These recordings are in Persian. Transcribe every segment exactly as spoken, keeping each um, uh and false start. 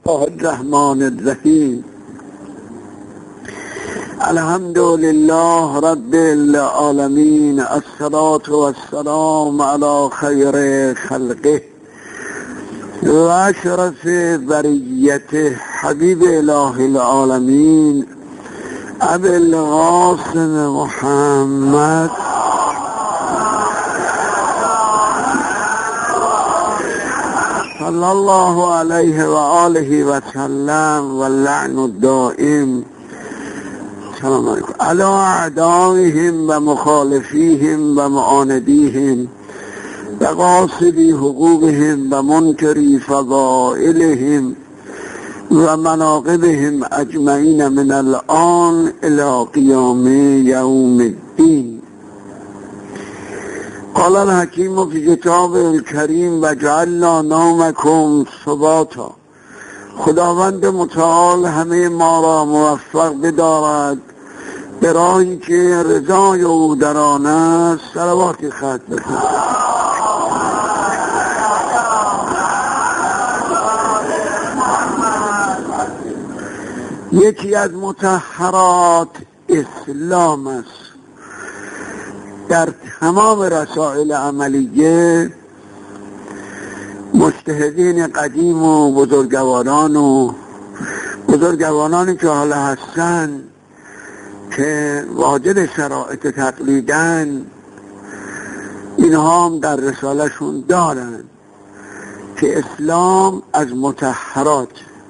الله الرحمن الرحیم. الحمد لله رب العالمین، الصلاة والسلام علی خیر خلقه و اشرف بریته حبیب اله العالمین ابی القاسم محمد صلی الله علیه و آله و سلم و لعن الدائم سلام علیکم علی اعدائهم و مخالفیهم و معاندیهم و قاصدی حقوقهم و منکری فضائلهم و مناقبهم اجمعین من الان الی قیام یوم الدین. قال الحکیم فی کتاب الکریم و جعلنا نومکم سباتا. خداوند متعال همه ما را موفق بدارد به راهی که رضای او در آن است. صلواتی ختم بکن. یکی از مطهرات اسلام است. در تمام رسائل عملیه مجتهدین قدیم و بزرگواران و بزرگوارانی که حالا هستن که واجد شرایط تقلیدن، اینها هم در رسالشون دارن که اسلام از مطهرات.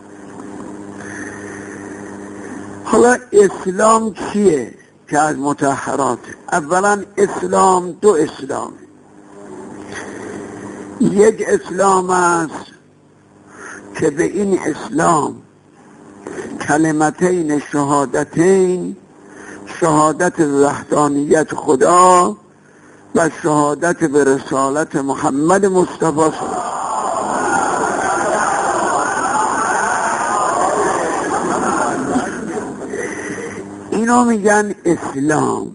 حالا اسلام چیه که از مطهرات؟ اولا اسلام دو اسلام، یک اسلام است که به این اسلام کلمتین شهادتین، شهادت وحدانیت خدا و شهادت به رسالت محمد مصطفی اینو میگن اسلام.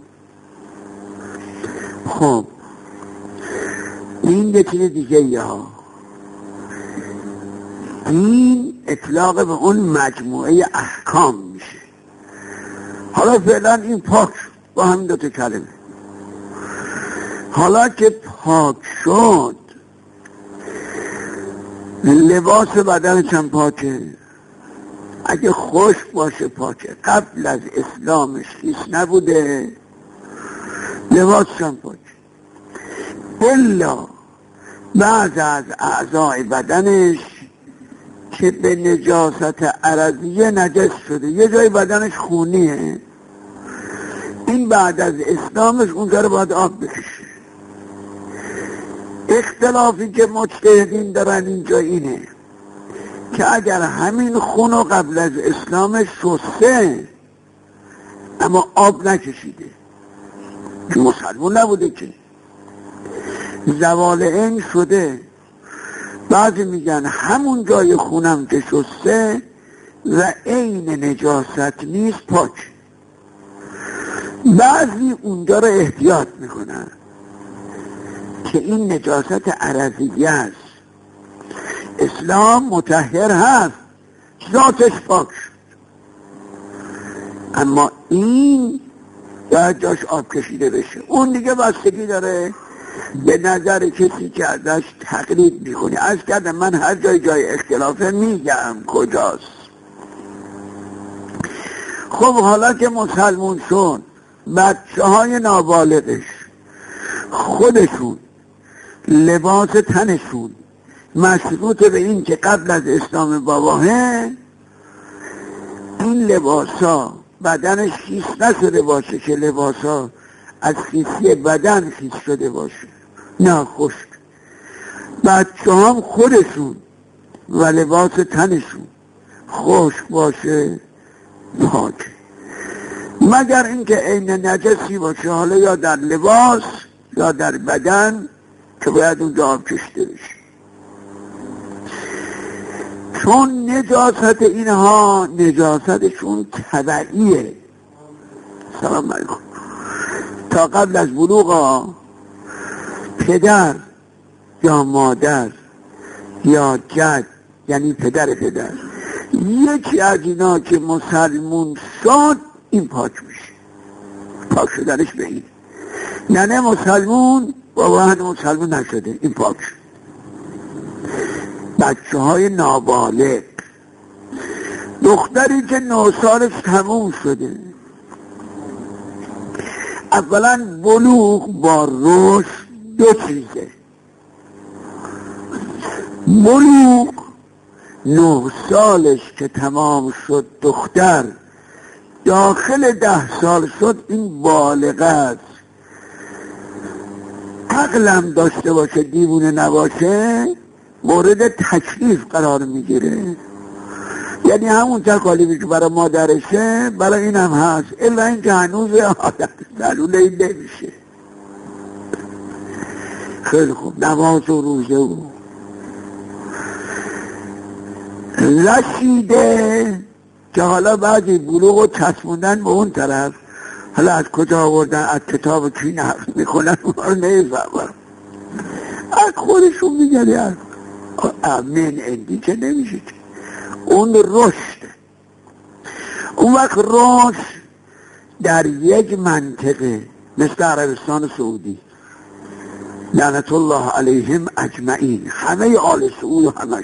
خب این یه چیز دیگه ها، این اطلاق به اون مجموعه احکام میشه. حالا فعلا این پاک با همین دو تا کلمه. حالا که پاک شد، لباس بدنش هم پاکه. اگه خشک باشه پاکه. قبل از اسلامش خیس نبوده، لباس هم پاکه. الا بعض از اعضای بدنش که به نجاست عرضیه نجس شده، یه جای بدنش خونیه، این بعد از اسلامش اونجا رو باید آب بکشه. اختلافی که مجتهدین دارن اینجا اینه که اگر همین خونو قبل از اسلامش شسته اما آب نکشیده، که مسلمون نبوده، که زوال این شده، بعضی میگن همون جای خونم که شسته و عین نجاست نیست پاک. بعضی اونجا رو احتیاط میکنن که این نجاست عرضیه است. اسلام مطهر هست، ذاتش پاک شد، اما این باید جاش آب کشیده بشه. اون دیگه بستگی داره به نظر کسی که ازش تقلید میکنی. از کردم من هر جای جای اختلافه میگم کجاست. خب حالا که مسلمون شد، بچه های نابالغش خودشون لباس تنشون مشروط به این که قبل از اسلام باباه این لباسا بدنش خیس نشده باشه، که لباسا از خیسی بدن خیس شده باشه، نه خشک. بچه هم خودشون و لباس تنشون خشک باشه پاک، مگر اینکه عین نجسی باشه، حالا یا در لباس یا در بدن که باید اونجا آب کشیده بشه. چون نجاست اینها نجاستشون تبعیه. سلام علیکم. تا قبل از بلوغ پدر یا مادر یا جد، یعنی پدر پدر یکی از اینا که مسلمون شد این پاک میشه. پاک شدنش به این نه نه مسلمون بابا هنو مسلمون نشده این پاک شد. بچه های نابالغ، دختری که نه سالش تموم شده، اولا بلوغ با رشد دو چیزه. بلوغ نه سالش که تمام شد دختر داخل ده سال شد این بالغ است، عقلم داشته باشه دیوونه نباشه مورد تکلیف قرار میگیره. یعنی همون تکالیفی که برای مادرشه برای این هم هست، الا این که هنوز عادت ضرور این نمیشه. خیلی خوب، نماز و روزه و رسیده که حالا بعضی بلوغ و چسبوندن به اون طرف، حالا از کجا آوردن از کتاب کی نقل میکنن ما رو نمیفهمم، از خودشون میگن از من اندی که نمیشه. اون رشد، اون وقت رشد در یک منطقه مثل عربستان سعودی لعنت الله علیهم اجمعین، همه آل سعود همش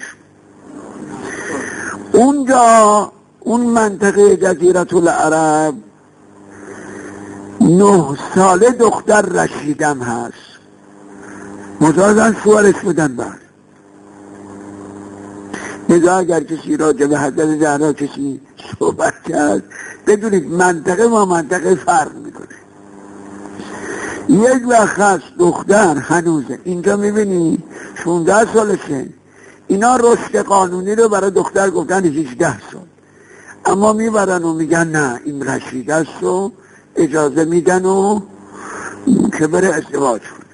اونجا اون منطقه جزیره العرب نه ساله دختر رشیدم هست، مجازن شوهرش بودن. بعد نگاه اگر کسی راجع به حضرت زهرا کسی صحبت کرد بدونید منطقه ما منطقه فرق میکنه. یک وقت هست دختر هنوزه اینجا میبینی شانزده سالشه، اینا رشد قانونی رو برای دختر گفتن هجده سال، اما میبرن و میگن نه این رشیده است و اجازه میدن و که بره ازدواج کنه.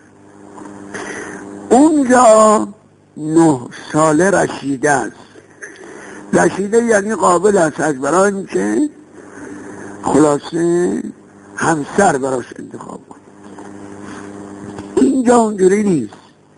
اونجا نه ساله رشیده است. رشیده یعنی قابل است از برای این که خلاصه همسر براش انتخاب کنه. اینجا اونجوری نیست.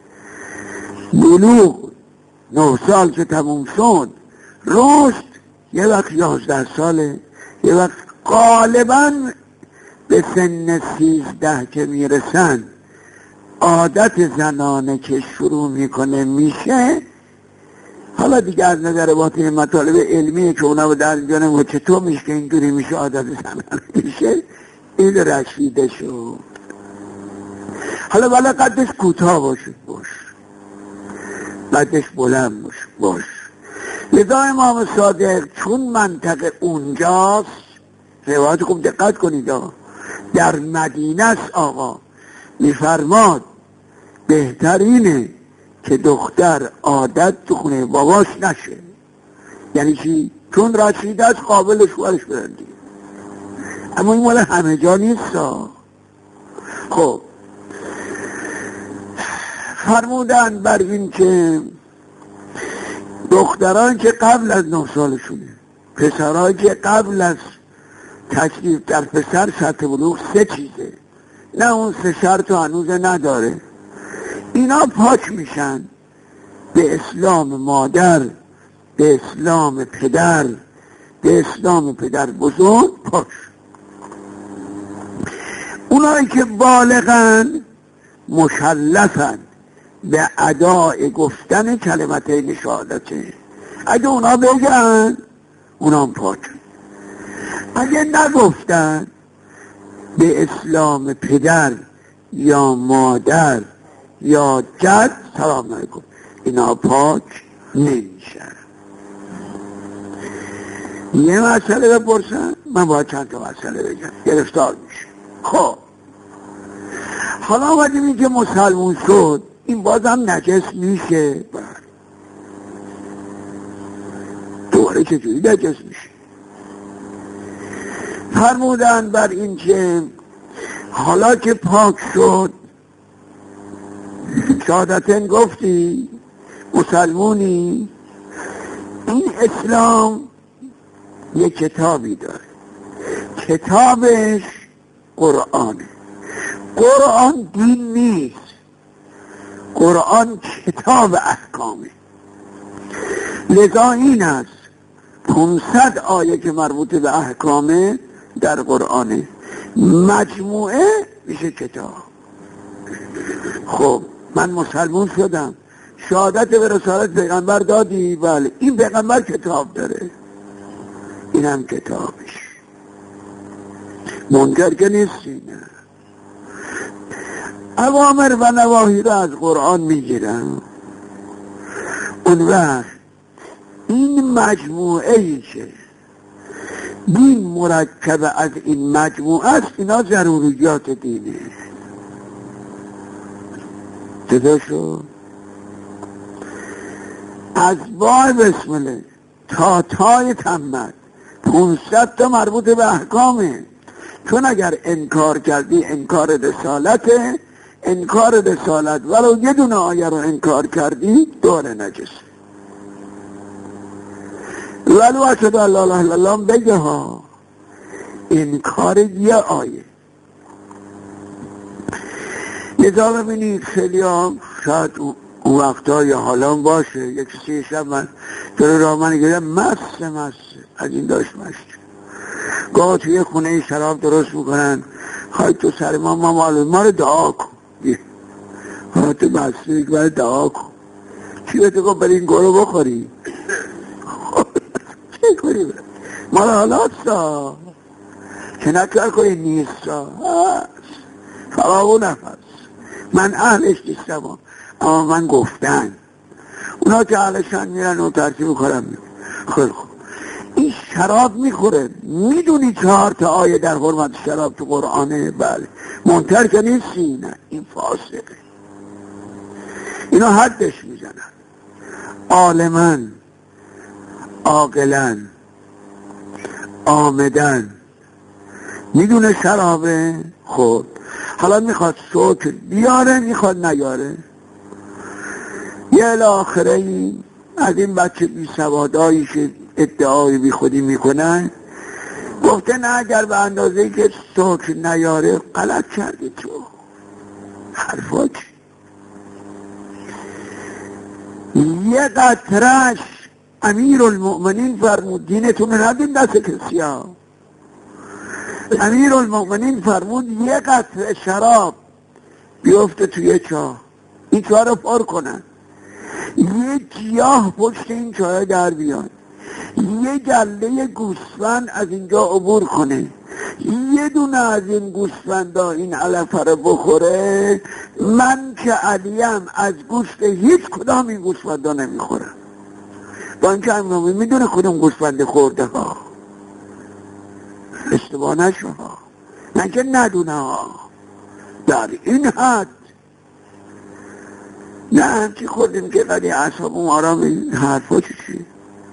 بلوغ نه سال که تموم شد رشد یه وقت یازده ساله، یه وقت غالبا به سن سیزده که میرسن عادت زنانه که شروع میکنه میشه. حالا دیگه از نظر باطنی مطالب علمیه که اونا به در جانه و چطور میشه که اینجوری میشه عادت زنانه میشه، این رشیده شد. حالا ولی قدش کوتاه باشه باش، قدش بلند باش باش. لذا امام صادق چون منطقه اونجاست، روایت خوب دقت کنید، در مدینه است آقا، میفرماد بهترینه که دختر عادت تو خونه باباش نشه. یعنی چی؟ چون رشیده است قابل شوهرش بدن دیگه. اما این مال همه جا نیست. خب فرمودن بر این که دختران که قبل از نه سالشونه، پسران که قبل از تکلیف در پسر سطح بلوغ سه چیزه، نه اون سه شرط هنوز نداره، اینا پاک میشن به اسلام مادر، به اسلام پدر، به اسلام پدر بزرگ پاک. اونایی که بالغن مکلفن به اداء گفتن کلمتین شهادتین. اگه اونا بگن اونا هم پاک، اگه نگفتن به اسلام پدر یا مادر یا جد سلام علیکم اینا پاک نمیشن. یه مسئله بپرسن من باید چند تا مسئله بگم، گرفتار میشه. خب حالا آمدیم که مسلمون شد، این بازم نجس میشه؟ دوباره چجوری نجس میشه؟ فرمودن بر این که حالا که پاک شد، شهادتین گفتی، مسلمونی، این اسلام یک کتابی داره، کتابش قرآنه. قرآن دین نیست، قرآن کتاب احکامه. لذا این است پانصد آیه که مربوط به احکام در قرآنه، مجموعه میشه کتاب. خب من مسلمون شدم، شهادت به رسالت پیغمبر دادی، بله این پیغمبر کتاب داره، اینم کتابش، منکر که نیستی. نه، اوامر و نواهی رو از قرآن میگیرم. اون وقت این مجموعه ای که دین مرکب از این مجموعه است، اینا ضروریات دینه. چطور شد؟ از بای بسمله تا تای تمت پونصد تا مربوط به احکامه. چون اگر انکار کردی انکار رسالته، انکار رسالت ولو یه دونه آیه رو انکار کردی داره نجس. ولو اشهد ان لا اله الا الله بگه ها، انکار یه آیه. لذا ببینید خیلی هم شاید اون وقتا یا حالا باشه، یک سی شب من جلو راه من گرم مست مست از این داشت مست گاه توی خونه شراب درست میکنن، خواهی تو سر ما ما معلوم ما رو دعا کن، ها تو بسته یک بر دعا کن. چی بهت گفت برای این گروه بخوری؟ چه کنی برای ما رو حالات سا که نکر کنی نیست سا فراغو نفس. من اهلش نیستم اما من گفتن اونا که اهلشن میرن و ترتیب کنم میرن. خیلی خوب، این شراب میخوره، میدونی چهار تا آیه در حرمت شراب تو قرآنه؟ بله. منکر که نیستی؟ نه، این فاسقه. اینا حدش میزنن، عالمن عاقلن آمدن، میدونه شرابه. خب حالا میخواد سوک بیاره، میخواد نیاره. یه الاخره این از این بچه بی سوادایی که ادعای بی خودی میکنن گفته نه اگر به اندازه‌ای که سوک نیاره غلط کردی تو. حرفا چی؟ یه قطرش امیر المؤمنین فرمود دینتون ندیم دست کسی ها. امیر المؤمنین فرمود یه قطره شراب بیفته توی چاه، این چاه رو پر کنن، یه گیاه پشت این چاه در بیان، یه گله گوسفند از اینجا عبور کنه، یه دونه از این گوسفندا این علفه رو بخوره، من که علیم از گوشت هیچ کدام این گوسفندا نمیخورم. با اینکه امامی میدونه کدوم گوسفند خورده ها، اشتباه نشو ها، من که ندونه ها، در این حد نه همچی خوردیم که قدی اصحاب آرام این حرفا چی چی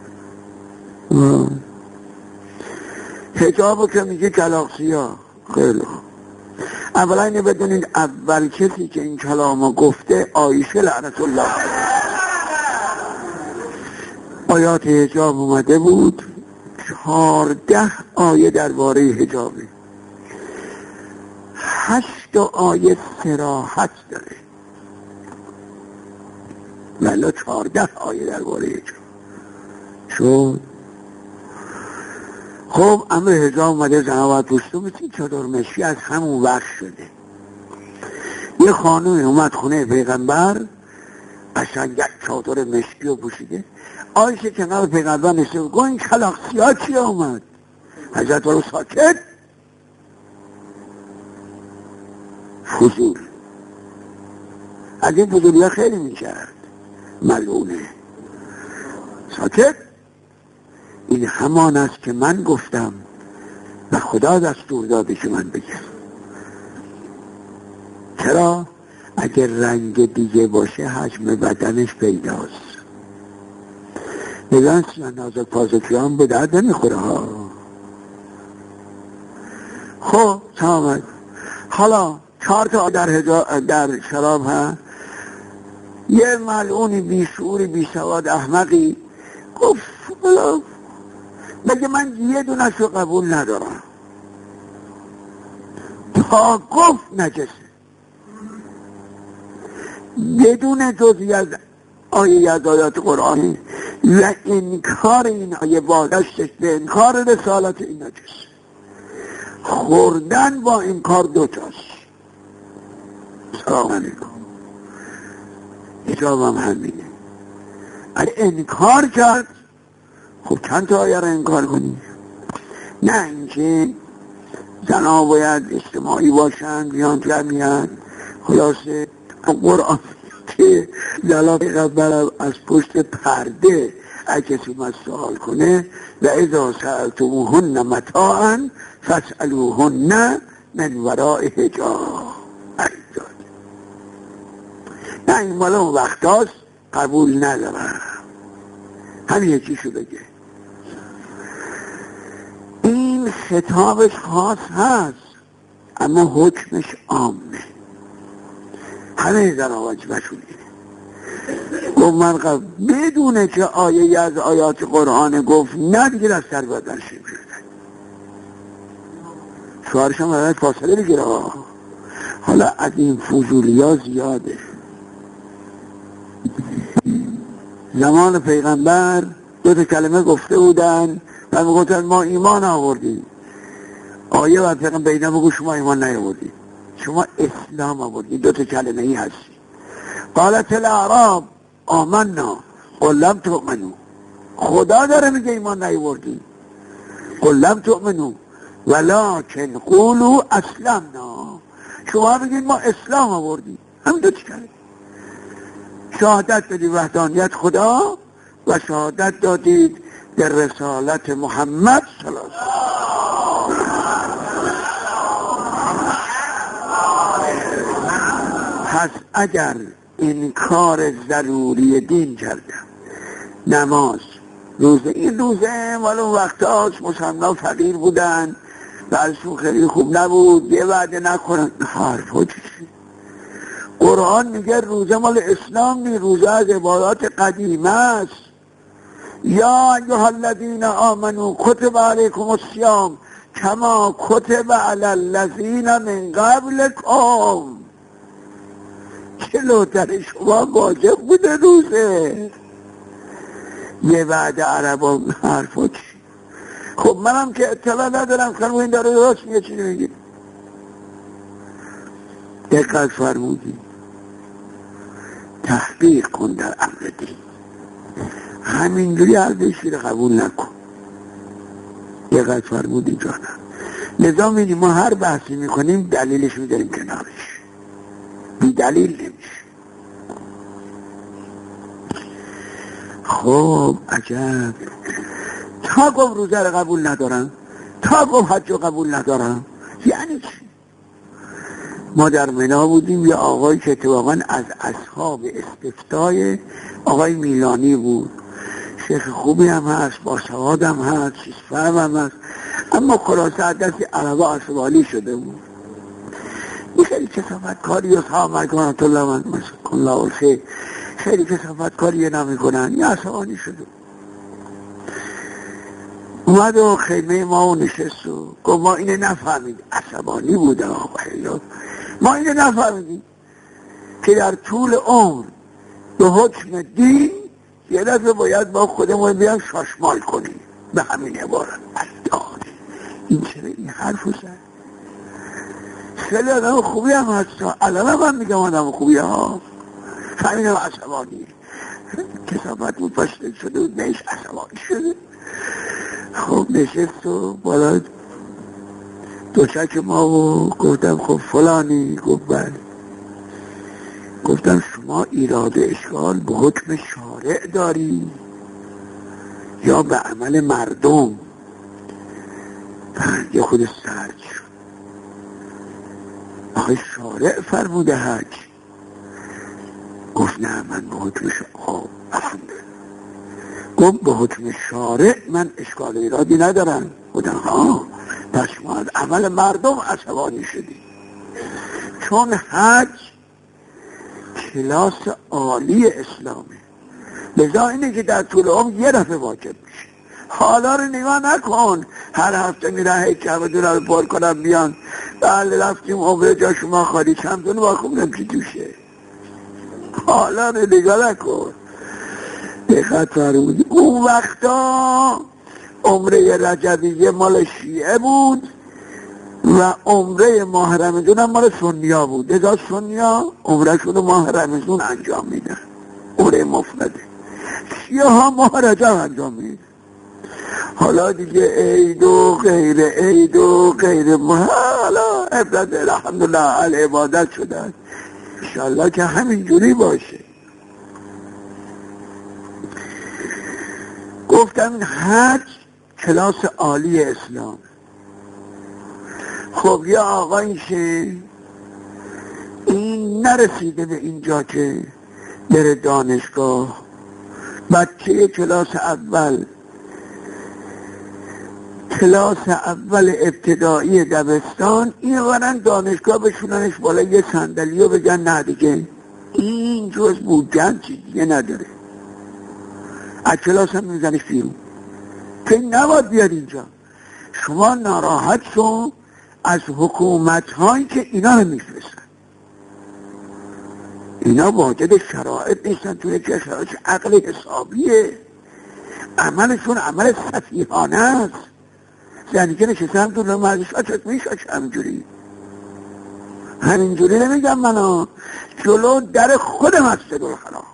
حجابو که میگه کلاقسی ها. خیلی خوب، اولا اینه بدونید اول کسی که این کلامو گفته عایشه لعنت الله آیات حجاب اومده بود، چهارده آیه درباره حجابه، هشت آیه صراحت داره، ولی چهارده آیه درباره حجاب شد. خب امر حجاب اومده، زنها باید پوشته بودی، چادر مشکی از همون وقت شده. یه خانومی اومد خونه پیغمبر، قشنگ یک چادر مشکی رو پوشیده. آیشه کنار پیغمبر نشسته بود، گفت این کلاقسی ها چی اومد؟ حضرت برو ساکت، فضول. از این فضولی ها خیلی میکرد، ملعونه. ساکت، این همان است که من گفتم و خدا دستور داده که من بگم. چرا؟ اگر رنگ دیگه باشه حجم بدنش پیداست. نگن نازک پازکی هم به درد نمیخوره ها. خب تمام. حالا چهار تا در, هجا... در شراب ها، یه ملعونی بی شعوری بی سواد احمقی گفت بگه من یه دونش رو قبول ندارم، تا گفت نجسه بدون جزئی از آیه از آیات قرآنی و انکار این آیه بازشتش به انکار رسالت این نجس. خوردن با انکار دوتاست. سلام علیکم. اجابم همینه. اگه انکار کرد خب چند تا آیه را انکار کنی؟ نه اینکه زنها باید اجتماعی باشن بیان جمعیت. خلاصه قرآن که جلال پیغمبر از پشت پرده اگه کسی من سوال کنه و اذا سألتموهن متاعا فاسألوهن من وراء حجاب. نه این مال اون وقت هاست قبول ندارم. همین یکیشو بگه. این خطابش خاص هست اما حکمش عامه. همه در واجبشون اینه. گفت من قبل بدونه که آیه از آیات قرآن گفت نه دیگه از سر بدن شیم شدن. شوهرش هم باید فاصله بگیره. حالا از این فضولی ها زیاده. زمان پیغمبر دو تا کلمه گفته بودن و میگفتن ما ایمان آوردیم. آیه و پیغمبر بینا بگو شما ایمان نیاوردید، شما اسلام آوردید. دو تا کلمه ای هستی. قالت الاعراب آمنا قل لم تؤمنوا. خدا داره میگه ایمان نیاوردید. قل لم تؤمنوا ولکن قولوا اسلمنا. شما بگید ما اسلام آوردیم. همین دو تا کلمه. شهادت بدید وحدانیت خدا و شهادت دادید در رسالت محمد صلی الله علیه وسلم. پس اگر انکار ضروری دین کردم، نماز، روزه، این روزه مال اون وقت هاست مسلمان فقیر بودن و ازشون خیلی خوب نبود یه وعده نکنن. حرف ها چیزی. قرآن میگه روزه مال اسلام نی، روزه از عبادات قدیمه است. یا ایها الذین آمنوا کتب علیکم الصیام کما کتب علی الذین من قبلکم. جلوتر شما واجب بوده روزه. یه وعده عربا حرفا چی؟ خب منم که اطلاع ندارم خانم این داره راست میگه چی میگه. دقت فرمودی تحقیق کن در امر دین. همینجوری عرضشی رو قبول نکن. دقت فرمودی جانم. لذا میدیم ما هر بحثی میکنیم دلیلش میداریم کنارش. بی دلیل نمیشه. خب عجب. تا گفت روزه رو قبول ندارم، تا گفت حج رو قبول ندارم، یعنی چی؟ ما در منا بودیم یه آقای که اتفاقا از اصحاب استفتای آقای میلانی بود. شیخ خوبی هم هست، با سواد هم هست، چیز فهم هم هست، اما خلاصه از دستی عربا عصبانی شده بود. این خیلی کسافت کاری و صحاب مرکان الله من مسکن الله الخیر خیلی کسافت کاری نمی کنن. یه عصبانی شده اومد و خیمه ما نشست و گفت ما اینه نفهمید. عصبانی بوده آقای ما اینه نفهمیدیم که در طول عمر به حکم دین یه دفعه باید با خودمون بیان شاشمال کنیم به همین عبارت. الداری این چرا این حرف رو زد؟ خیلی آدم خوبی هم هست. الان هم هم میگم آدم خوبی ها. همین هم عصبانی کسافت بود پاشته شده بود نیش عصبانی شده. خب نشست و بالا دوچک ما و گفتم خب فلانی. گفت بله. گفتم شما ایراد اشکال به حکم شارع داری یا به عمل مردم؟ یه خود سرد شد. آخه شارع فرموده حج. گفت نه من به حکم شارع. گفت به حکم شارع من اشکال ایرادی ندارم. گفتم ها پس شما از عمل مردم عصبانی شدی. چون حج کلاس عالی اسلامه. لذا اینه که در طول عمر یه دفعه واجب میشه. حالا رو نگاه نکن هر هفته میره هیکل دونه رو پر کنم بیان بله رفتیم عمره جا شما خالی چندون واقعا نمیشه توشه. حالا رو نگاه نکن. دقت فرمودید اون وقتا عمره رجبیه مال شیعه بود و عمره ماه رمضان هم مال سنیا بود. لذا سنیا عمره شده ماه رمضان انجام میدن، عمره مفرده. شیعه ها ماه رجب انجام میدن. حالا دیگه عید و غیر عید و غیر ماه، حالا عبادت الحمدلله العبادت شدن. انشالله که همینجوری باشه. گفتم این حج کلاس عالی اسلام. خب یه آقایشه این نرسیده به اینجا که بره دانشگاه، بچه کلاس اول کلاس اول ابتدایی دبستان، این برن دانشگاه بشوننش بالا یه صندلی و بگن نه دیگه این جز بودن چی دیگه نداره، از کلاس هم میزنش بیرون که نباید بیاد اینجا. شما ناراحت شو از حکومت هایی که اینا رو میفرستن. اینا واجد شرایط نیستن، توی که شرایط عقل حسابیه، عملشون عمل سفیهانه است. یعنی که نشستم تو نمازش آچت میشه همینجوری همینجوری نمیگم منو، جلو در خود مسجد الحرام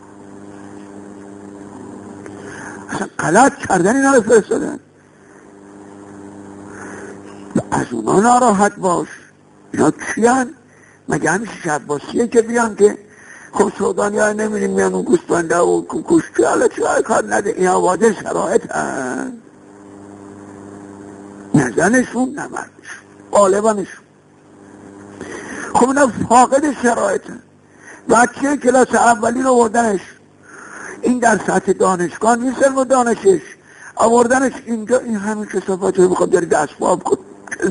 اصلا غلط کردن اینا رو فرستادن. از اونا ناراحت باش. اینا کیان؟ مگه همیشه شباسیه که بیان که خب سودانی های نمیریم میان اون گوسفنده و کوشتی حالا چه های کار نده. اینا واجه شرایط هست، نه زنشون نه مردشون، غالبانشون. خب اینا فاقد شرایط هست. بچه کلاس اولی رو آوردنش، این در سطح دانشگاه نیست و دانشش آوردنش اینجا، این همین کسافت رو بخواد داری دستباب کن.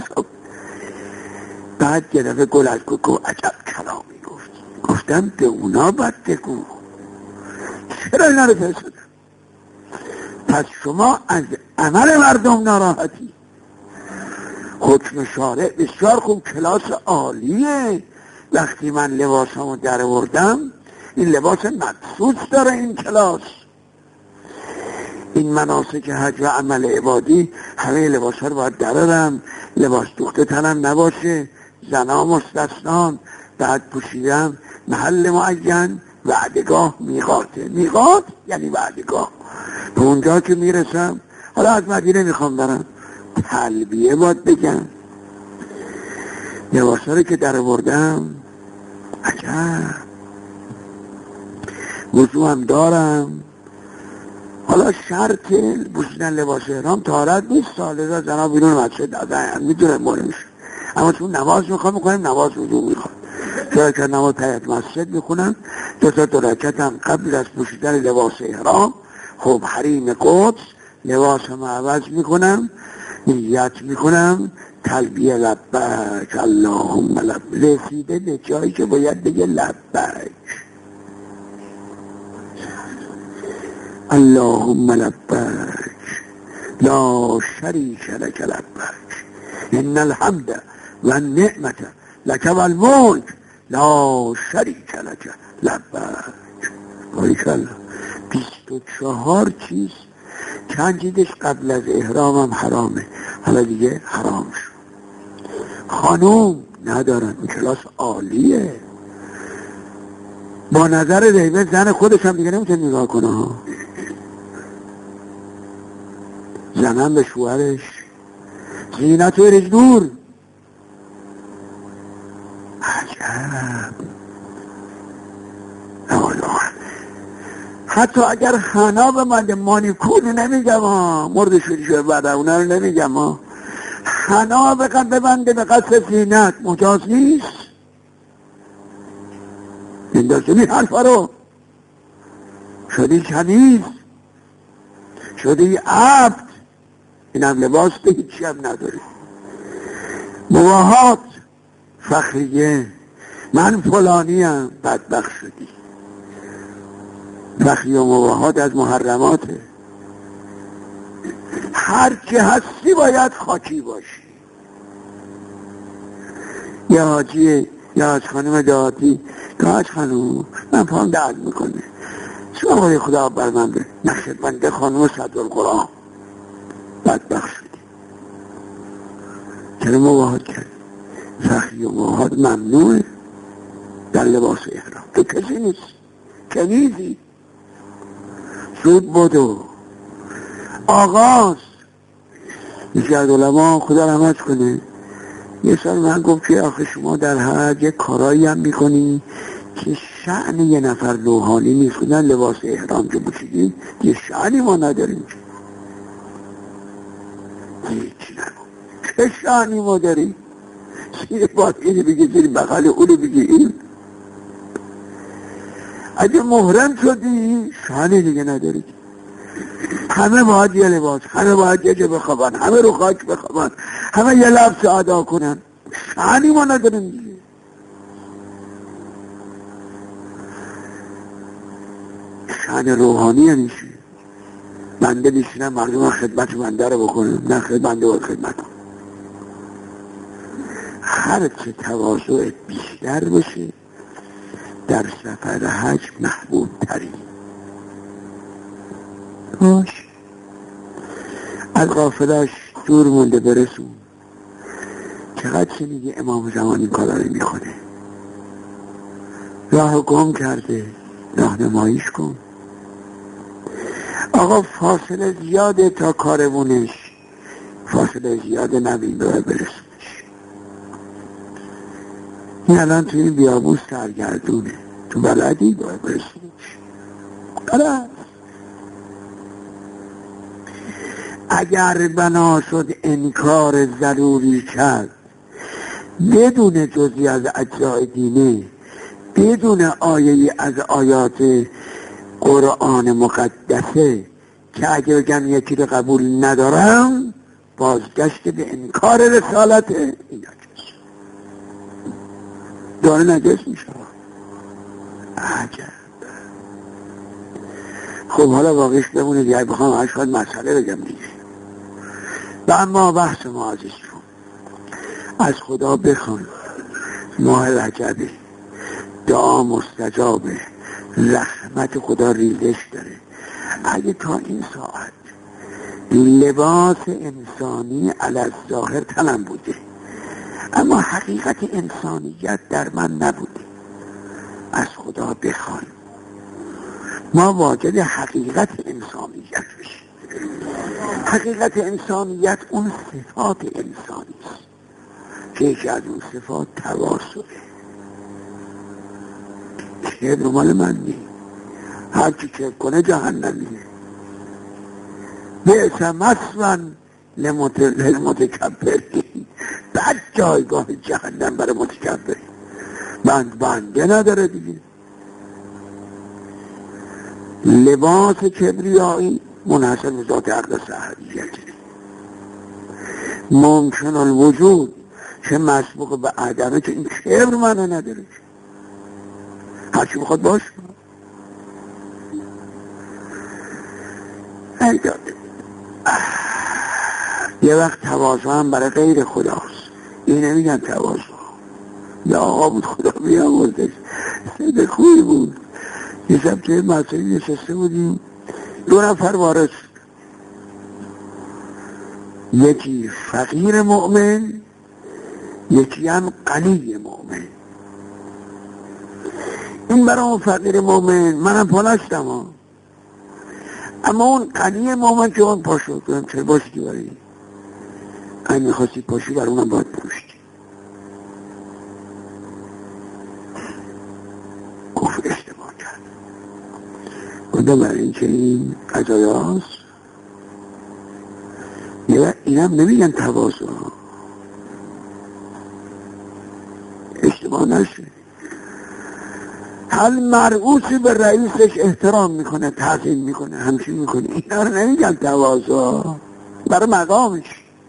بعد گرفه گل از گو عجب کلامی گفت. گفتم به اونا بد بگو، چرا اینا رو فرستادن؟ پس شما از عمل مردم ناراحتی. حکم شارع بسیار خوب، کلاس عالیه. وقتی من لباسمو در آوردم، این لباس مخصوص داره این کلاس. این مناسک حج و عمل عبادی همه لباس ها رو باید درارم، لباس دوخته تنم نباشه، زنا مستثنان. بعد پوشیدم محل معین، وعدگاه میقاته. میقات یعنی وعدگاه. به اونجا که میرسم، حالا از مدینه میخوام برم، تلبیه باید بگم. لباس ها رو که در آوردم، عجب وضو هم دارم. حالا شرط پوشیدن لباس احرام طهارت نیست، سالزا زنا بیرون مسجد دادن میدونه مورد میشه. اما چون نماز میخوام میکنیم، نماز وضو میخوام، چرا که نماز تحیت مسجد میخونم، دو تا دو رکعت هم قبل از پوشیدن لباس احرام. خب حریم قدس لباسم عوض میکنم، نیت میکنم، تلبیه لبک اللهم لبک. رسیده به جایی که باید بگه لبک اللهم لبک لا شریک لک لبک ان الحمد و النعمت لک و الملک لا شریک لک لبک. باریکالله. بیست و چهار چیز چند چیزش قبل از احرامم حرامه، حالا دیگه حرام شد. خانوم ندارن، این کلاس عالیه. با نظر ریبه زن خودش هم دیگه نمیتونه نگاه کنه ها. زنم به شوهرش زینت و رجدور. عجب. حتی اگر خنا بمنده، مانیکور نمیگم ها، مرد شدی شده بعد اونا رو نمیگم ها، خنا بقید ببنده به قصد زینت مجاز نیست. این داشتونی حرفا رو شدی کنیز، شدی عبد. این هم لباس به هیچی هم نداری. مواهات فخریه، من فلانی هم، بدبخت شدی. فخری و مواهات از محرماته. هر که هستی باید خاکی باشی. یا حاجی یا از خانم دهاتی که از خانم من پام درد میکنه، چون آقای خدا بر من به نقشت بنده خانم صدرالقرآن بدبخت شدی، چرا مباهات کرد؟ سخی و مباهات ممنوعه در لباس احرام. تو کسی نیست، کنیزی، زود بدو. آغاز یکی از علما خدا رحمت کنه یه سال من گفت که آخه شما در حج یک کارایی هم میکنی که شأن یه نفر روحانی نیست، خودن لباس احرام که بچیدیم یه شأنی ما نداریم. هیچی نگو، چه شأنی ما داریم؟ زیر باید اینو بگی، زیر بغل اونو بگی. این اگه محرم شدی شأنی دیگه نداری. همه باید یه لباس، همه باید یه جا بخوابن، همه رو خاک بخوابن، همه یه لفظ ادا کنن. شأنی ما نداریم دیگه. شأن روحانی یعنی چی؟ بنده نیستنم مردم خدمت بنده رو بکنم، نه خدمت بنده باید خدمت کنم. هر چه تواضع بیشتر بشه در سفر حج محبوب تری. باش از غافلاش دور مونده برسون. چقدر شنیدی امام زمان این کارا رو میکنه؟ راه گم کرده، راهنماییش کن. آقا فاصله زیاده تا کارمونش، فاصله زیاده نبین باید برسونش. این الان تو این بیابون سرگردونه، تو بلدی باید برسونش. آره اگر بنا شد انکار ضروری کرد بدون جزئی از اجزای دینه، بدون آیه‌ای از آیات قرآن مقدسه که اگه بگم یکی رو قبول ندارم بازگشت به انکار رسالت این نجس داره، نجس میشه. عجب. خب حالا واقعش بمونه دیگه، بخوام اشخاص مسئله بگم دیگه. و اما بحث ما عزیز کن، از خدا بخون. ماه رجبه، دعا مستجابه، رحمت خدا ریزش داره. اگه تا این ساعت لباس انسانی علی الظاهر تنم بوده اما حقیقت انسانیت در من نبوده، از خدا بخوان ما واجد حقیقت انسانیت بشیم. حقیقت انسانیت اون صفات انسانی است که یکی از اون صفات تواضعه. که مال من نیست، هرچی که کنه جهنمیه. بیعت مثوى للمتکبرین، بد جایگاه جهنم برای متکبرین. بند بنده نداره دیگه. لباس کبریایی منحصر به ذات اقدس احدیته، ممکن الوجود چه مسبوق به عدمه که این کبر منو نداره، هرچی بخواد باش. ایداده یه وقت تواضع هم برای غیر خداست. این نمیگن تواضع. یه آقا بود خدا بیاموزش، سید خوبی بود. یه شب توی مسئله نشسته بودیم، دو نفر وارد شد، یکی فقیر مؤمن، یکی هم غنی مؤمن. این برای اون فقیر مؤمن منم پالشتم ها، اما اون غنی مؤمن که اون پاشو کنم چه باشی که برای این میخواستی پاشی برای اونم باید پوشتی. گفت اشتباه کرد. گفتم برای این که این قضایه هاست. اینم نمیگن تواضع، اشتباه نشه. هل مرعوسی به رئیسش احترام میکنه، تعظیم میکنه، همچین میکنه، اینا رو نمیگن تواضع، برای مقامش.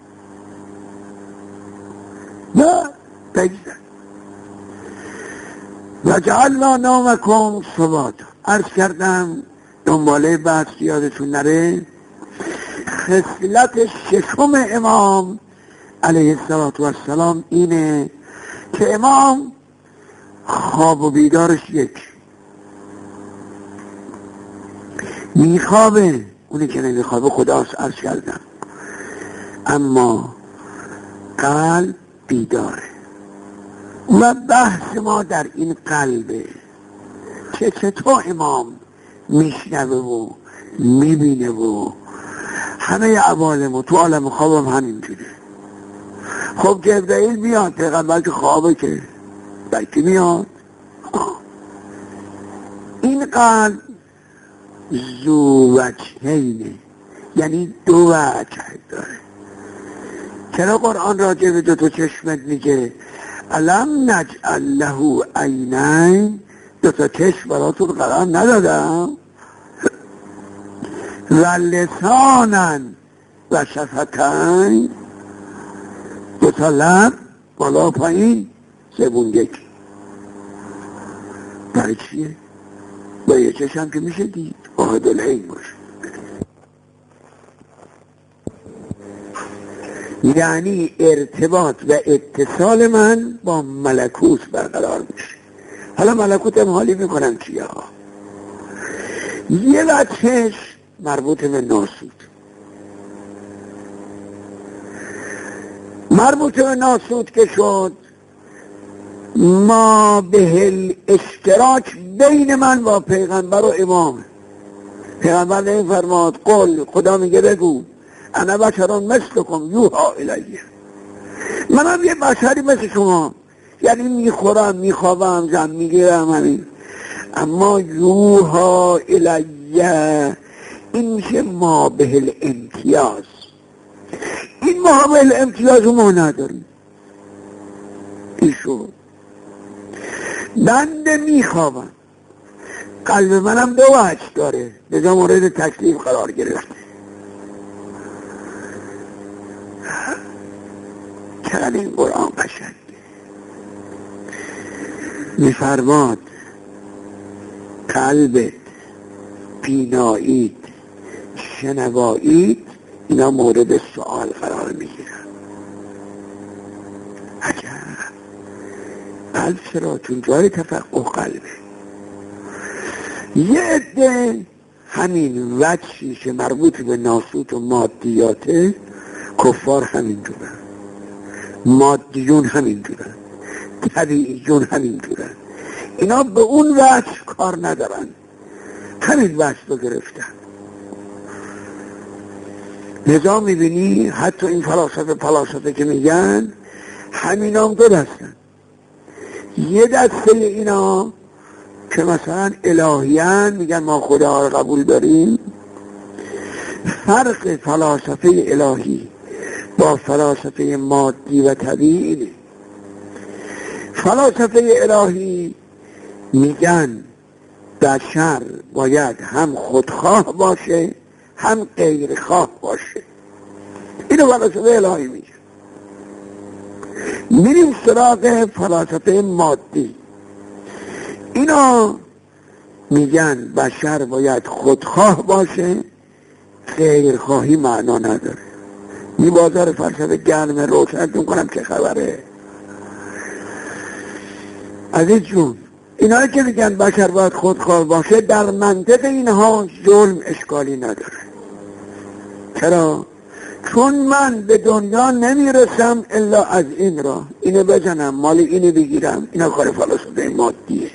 نه بگذار و جعلنا نومکم سباتا. عرض کردم دنباله بحث یادتون نره. خصلت ششم امام علیه السلام اینه که امام خواب و بیدارش یک. میخوابه، اونی که نمیخوابه خداست عرض کردم، اما قلب بیداره. و بحث ما در این قلبه که چطور امام میشنوه و میبینه و همه عوالم و تو عالم خوابم همینجوره. خب جبرائیل میاد، پیغمبر که خوابه که بلکه میاد. این قلب ذو وجهینه، یعنی دو وجه داره. چرا قرآن راجع به دو تا چشمت میگه الم نجعل له عینین؟ دو تا چشم براتون قرار ندادم؟ و لسانا و شفتین، دو تا لب بالا پایین، زبون یک. برای چیه؟ با یه چشم که میشه دید، واحد العین باشه. یعنی ارتباط و اتصال من با ملکوت برقرار میشه. حالا ملکوت هم حالی میکنم چیه ها؟ یه وجهش مربوط به ناسود. مربوط به ناسود که شد، ما به الاشتراک بین من با پیغمبر و امام. پیغمبر نمیفرماد قل، خدا میگه بگو انا بشرون مثلکم یوها الیه، منم یه بشری مثل شما، یعنی میخورم میخوابم زن میگیرم همین، اما یوها الیه این میشه ما به الامتیاز. این ما به الامتیاز ما نداریم. این شد بنده میخوابم، قلب منم دو وجه داره، لذا مورد تکلیف قرار گرفته. چقدر این قرآن قشنگه. میفرماد قلبت، بیناییت، شنواییت، اینا مورد سوال قرار میگیرن. عجب، قلب چرا؟ چون جای تفقه قلبه. یه عده همین وجهی که مربوط به ناسوت و مادیاته، کفار همین جورن، مادیون همین جورن، طبیعیون همین جورن. اینا به اون وجه کار ندارن، همین وجه رو گرفتن. لذا میبینی حتی این فلاسفه فلاسفه که میگن همین هم دو دستن. یه دسته اینا که مثلا الهیان میگن ما خدا رو قبول داریم. فرق فلاسفه الهی با فلاسفه مادی و طبیعی اینه. فلاسفه الهی میگن بشر باید هم خودخواه باشه هم غیرخواه باشه. اینو فلاسفه الهی میگن. میریم سراغ فلاسفه مادی. اینا میگن بشر باید خودخواه باشه، غیرخواهی معنا نداره. این بازار فلسفه گرم روشنتون کنم چه خبره. عزیز جون، اینا که میگن بشر باید خودخواه باشه، در منطق اینها ظلم اشکالی نداره. چرا؟ چون من به دنیا نمیرسم الا از این را، اینو بزنم مال اینو بگیرم، اینا کار فلسفه مادیه.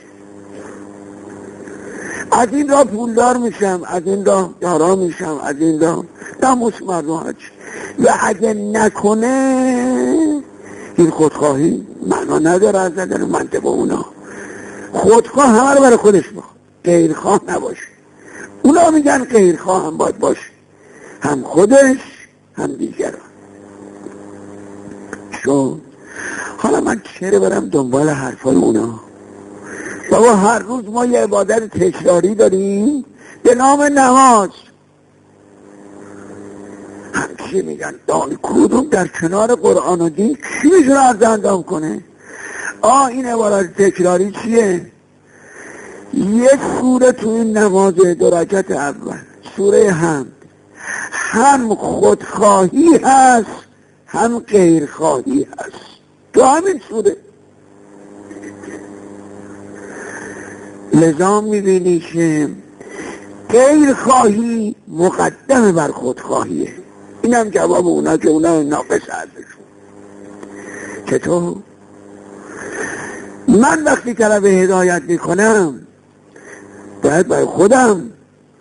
از این را پولدار میشم، از این را دارا میشم، از این را ناموس مردم هج. و اگه نکنه این خودخواهی معنا نداره. از نظر منطق اونا خودخواه همه رو برای خودش بخواه، غیرخواه نباشه. اونا میگن غیرخواه هم باید باشه، هم خودش هم دیگران. شو حالا من چرا برم دنبال حرفای اونا؟ بابا هر روز ما یه عبادت تکراری داریم به نام نماز. همچی میگن دان کدوم در کنار قرآن و دین کی میتونه عرض اندام کنه؟ آه این عبادت تکراری چیه؟ یه سوره تو این نماز دو رکعت اول، سوره حمد، هم خودخواهی هست هم غیرخواهی هست تو همین سوره. لذا میبینی که غیر خواهی مقدم بر خود خواهیه. این هم جواب اونا که اونا ناقص ازشون. چطور؟ من وقتی طلب هدایت میکنم باید برای خودم،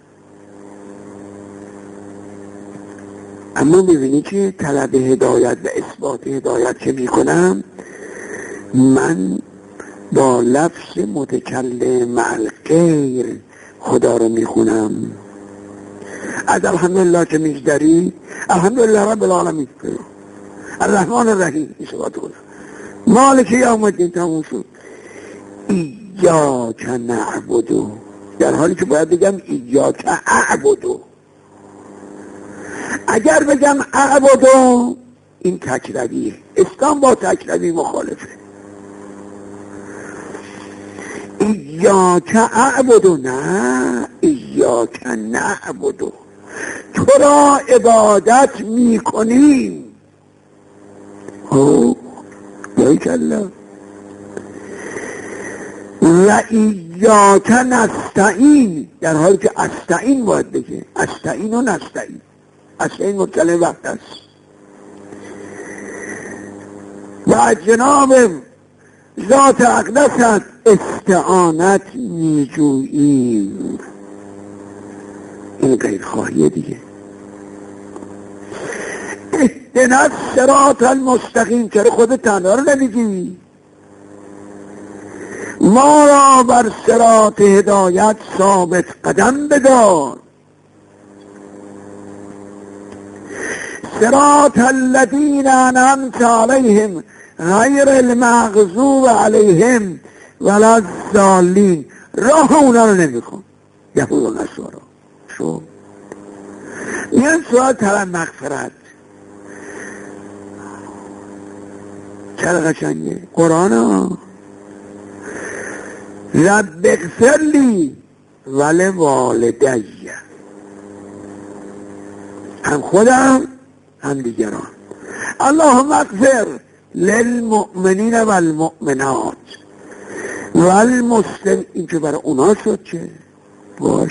اما میبینی که طلب هدایت و اثبات هدایت که میکنم من با لفظ متکلم مع الغیر خدا رو میخونم. از الحمدلله که میگذری الحمدلله رب العالمین، الرحمن الرحیم، مالک یوم الدین، تموم شد. ایاک نعبدو، در حالی که باید بگم ایاک اعبدو. اگر بگم اعبدو این تکربیه. اسلام با تکربی مخالفه. ایاک اعبدو، نه ایاک نعبدو، تو را عبادت میکنیم. او بیک الله و ایاک نستعین، در حالی که استعین باید بگه. استعین و نستعین، استعین مطلع وقت است. و از جناب ذات اقدست استعانت میجوییم. این غیر خواهیه دیگه. اهدنا الصراط المستقیم، چرا خودت تنها رو نمیگی؟ ما را بر صراط هدایت ثابت قدم بدار. صراط الذین انعمت علیهم غیر المغضوب علیهم ولا الضالین. راه اونا رو نمیخون. یهود و نصارا. شو این سوال طلب مغفرت چرا قشنگه؟ قرآن ها رب اغفر لی ولوالدی، هم خودم هم دیگران. اللهم اغفر للمؤمنین والمؤمنات والمسلمین. این که برای اونا شد چه؟ باش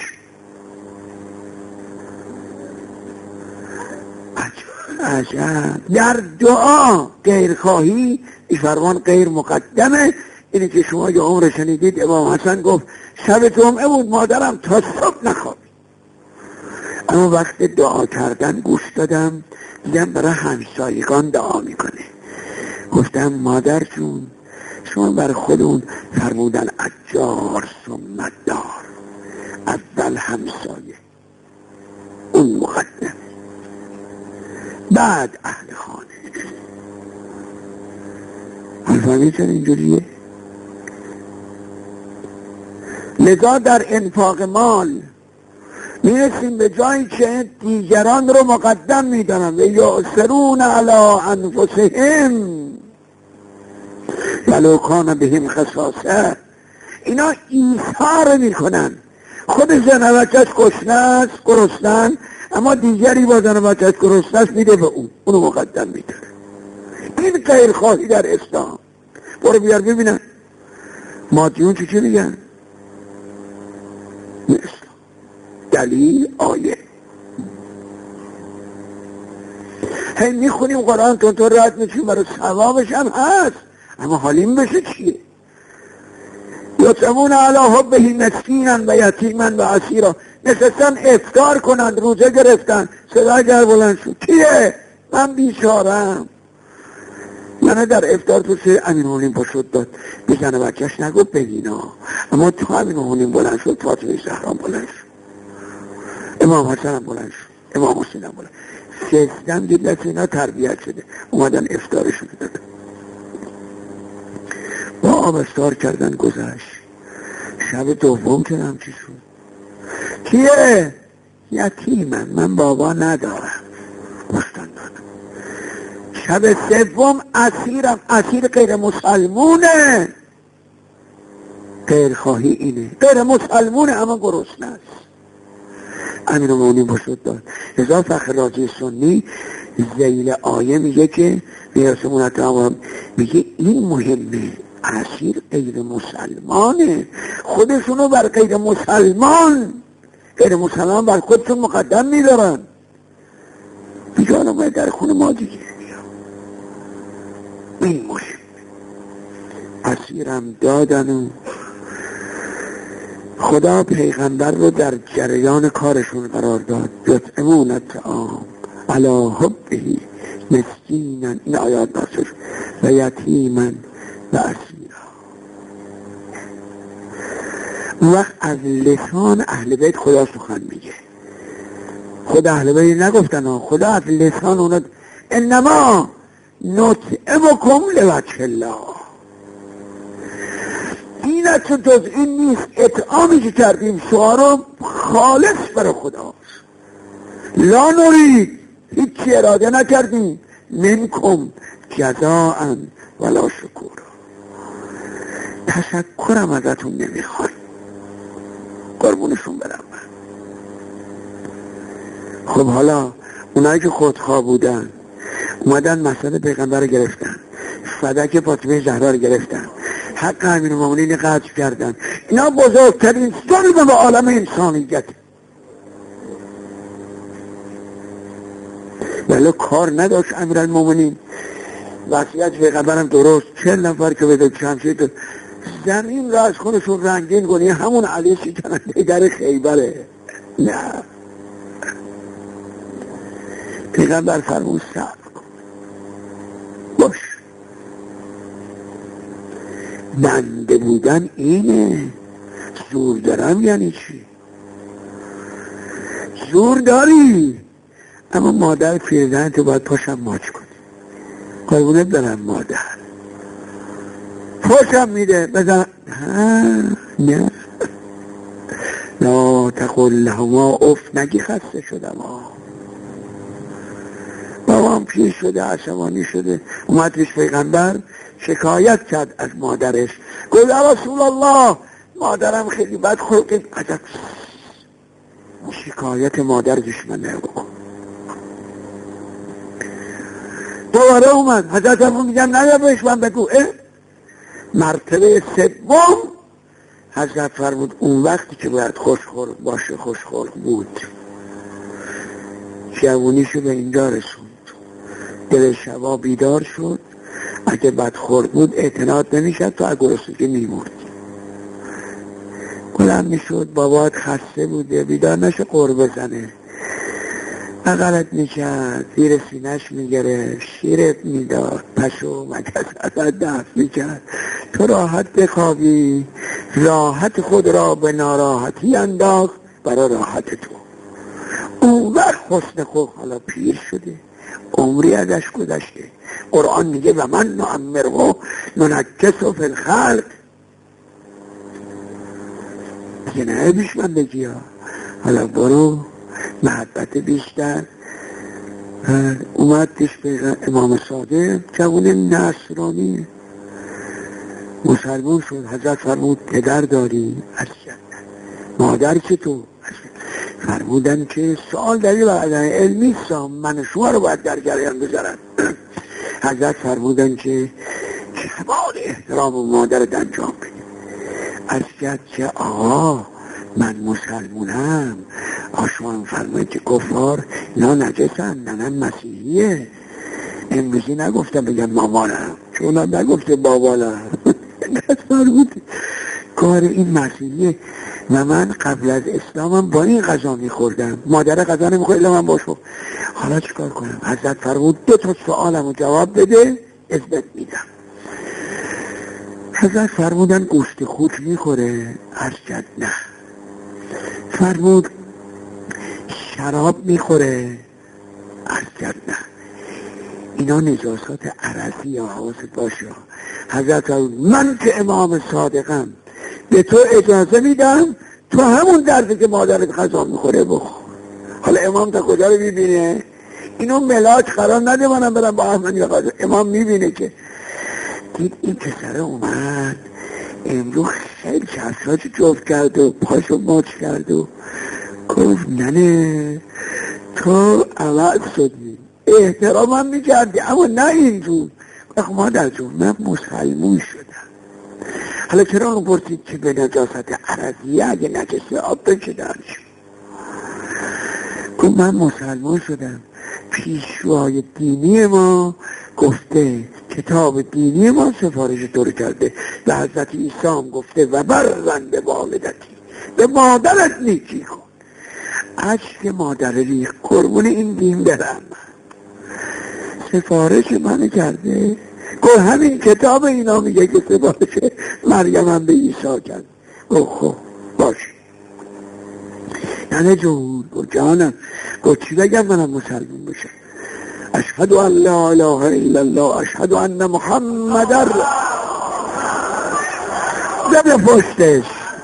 عجب. در دعا غیر خواهی این فرمان غیر مقدمه. اینی که شما یه عمر شنیدید امام حسن گفت شب جمعه بود مادرم تا صبح نخواب، اما وقت دعا کردن گوش دادم دیدم برای همسایگان دعا میکنه. گفتم مادر جون شما برای خودون فرمودن اجار ثم دار، اول همسایه اون مقدم بعد اهل خانه. الفامی چون اینجوریه. لذا در انفاق مال میرسیم به جایی که دیگران رو مقدم میدانن. و یؤثرون علی انفسهم ولو کان بهم خصاصه. اینا ایثار میکنن. خود زن و بچه‌اش گشنه است، گرسنه‌اند، اما دیگری با زن و بچه‌اش گرسنه است میده به اون، اونو مقدم میداره. این غیر خواهی در اسلام. برو بیار ببینن مادیون چی چی میگن. دلیل آیه. هی میخونیم قرآن تون تو رد میشیم برای ثوابش هم هست، اما حالیم بشه چیه؟ یطعمون علی حبه مسکینا و یتیما و اسیرا. نشستن افطار کنند، روزه گرفتن، صدا گر بلند شد کیه؟ من بیچارم. من در افطار تو سه امیرالمومنین پاشد داد بزنه بچهش نگفت بگینا، اما تو امیرالمومنین بلند شد، فاطمه زهرا بلند شد، امام حسن هم بلند شد، امام حسین هم بلند شد. سیزدم دید دست اینا تربیت شده، اومدن افطارشون دادن، با آب افطار کردن. گذشت شب دوم که همچی شد کیه؟ یتیمم، من بابا ندارم، گفتن دادم. شب سوم اسیرم، اسیر غیر مسلمونه. غیر خواهی اینه، غیر مسلمونه اما گرسنه است. امیرالمومنین پشت داد. لذا فخر رازی سنی ذیل آیه میگه که بیرسمونت میگه این مهمه، اسیر غیر مسلمانه، خودشونو بر غیر مسلمان غیر مسلمان بر خودشون مقدم میدارن. بیجان اومد در خونه ما دیگه این مهم. اسیرم دادن و خدا پیغمبر رو در جریان کارشون قرار داد. یطعمون الطعام علی حبه مسکینا، این آیات نازل و یتیما و اسیرا. اون وقت از لسان اهل بیت خدا سخن میگه. خدا اهل بیت نگفتن ها، خدا از لسان اونا انما نطعمکم لوجه الله. این از تو جز این نیست، اطعامی که کردیم شما رو خالص برای خداست. لا نرید، هیچی اراده نکردیم، منکم جزاء ولا شکور، تشکرم ازتون نمیخوایم. قربونشون برم من. خب حالا اونایی که خودخواه بودن اومدن مسئله پیغمبر رو گرفتن، فدک فاطمه زهرا رو گرفتن، حق امیرالمومنین قطع کردن. اینا بزرگترین ظلم به عالم انسانیت. ولی کار نداشت امیرالمومنین، وصیت پیغمبرم درست، چهل نفر که به شمشیر زمین را از خونشون رنگین کنی، همون علی شکننده در خیبره. نه، پیغمبر فرمود صبر کن، باش. بنده بودن اینه. زور دارم یعنی چی؟ زور داری، اما مادر پیردن تو باید پاشم ماچ کنی. قربونت برم مادر، پاشم میده بزن. نه لا تقل لهما اف، نگی خسته شدم. بابام پیر شده، عصبانی شده، اومد پیش پیغمبر شکایت کرد از مادرش. گفت یا رسول الله مادرم خیلی بد خلقی. عجب شکایت مادر دشمنه بکن. دوباره اومد حضرت فرمود میگم نه بهش من بگو. مرتبه سوم حضرت فرمود اون وقتی که باید خوشخلق باشه خوشخلق بود. جوونیشو به اینجا رسوند، دل شبا بیدار شد. اگه بدخورد بود اعتناد نمیشد، تو اگه گرسنگی میمرد. بلند میشد، بابات خسته بوده بیدار نشه قر بزنه، بغلت میکرد، زیر سینش میگره، شیرت میداد، پشو مکس ازت دست میکرد، تو راحت بخوابی. راحت خود را به ناراحتی انداخت برای راحت تو. اون وقت حسن خود حالا پیر شده، عمری ازش گذشته. قرآن میگه و من نعمره ننکسه فی الخلق. دیگه نه بیش من بگی ها، حالا برو محبت بیشتر. اومد پیش پیغمبر امام صادق، جوان نصرانی مسلمان شد. حضرت فرمود پدر داری؟ از جنت. مادر که تو؟ فرمودن که سوال داری و علمی سام من شما رو باید در جریان بذارن. حضرت فرمودن که کمال احترام و مادرت انجام بده. از جد که آقا من مسلمونم، آشوان فرمود که کفار اینا نجسن، ننم مسیحیه. امروزی نگفتم بگم مامانم، چون هم نگفته بابانم. فرمود کار این مسیحیه و من قبل از اسلامم با این غذا میخوردم، مادر غذا نمیخورد الا من باشم. حالا چیکار کنم؟ حضرت فرمود دو تا سوالمو جواب بده اذنت میدم. حضرت فرمودن گوشت خوک میخوره؟ ارشد نه. فرمود شراب میخوره؟ ارشد نه. اینا نجاسات عرضی یا حواست باشه. حضرت فرمود من که امام صادقم به تو اجازه میدم تو همون درده که مادرت غذا میخوره بخور. حالا امام تا کجا رو میبینه؟ اینو ملاک قرار نده منم برم با احمدی غذا. امام میبینه که دید این پسره اومد امروز خیلی کفشاش جفت کرد و پاشو ماچ کرد و گفت ننه تو عوض شدی، احترامم میکردی اما نه اینجور. گفت مادر جون من مسلمون شدم. حالا چرا اون پرسید که به نجاست عرضیه اگه نجسه آب بکدنش؟ گفت من مسلمان شدم، پیشوای دینی ما گفته، کتاب دینی ما سفارش تو رو کرده، به حضرت عیسی هم گفته و برزن به والدتی، به مادرت نیکی کن. اشک مادر ریخ، قربون این دین برم، سفارش من کرده. گفت همین کتاب اینا میگه که سفارش مریم هم به عیسی کرد. گفت خب باشه. یعنی جون گفت جانم، گفت چی بگم منم مسلمان بشم؟ اشهد ان لا اله الا الله اشهد ان محمد ر زده پشتش.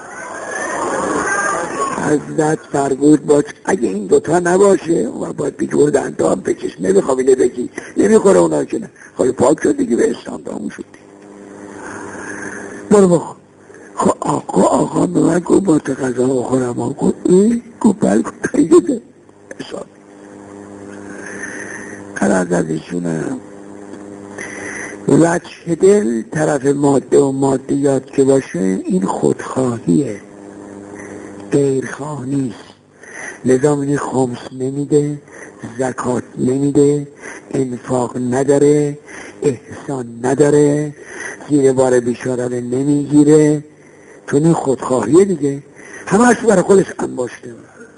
حضرت فرمود باش اگه این دوتا نباشه و باید بیجور دنده هم بکش، نمیخوابیده بگی نمیخوره اونا که نه. خواهی پاک شد دیگه، به اسلام دامون شد دیگه. برو بخور. خب آقا آقا به من گفت با تو غذا بخورم. آقا این گفت بل کن تاییده حساب قرار از ایشونم. وجه دل طرف ماده و مادیات که باشه این خودخواهیه، غیرخواه نیست. لذا میدی خمس نمیده، زکات نمیده، انفاق نداره، احسان نداره، زیر بار بیچاره رو نمیگیره، چون این خودخواهیه دیگه، همه‌اش برای خودش انباشته.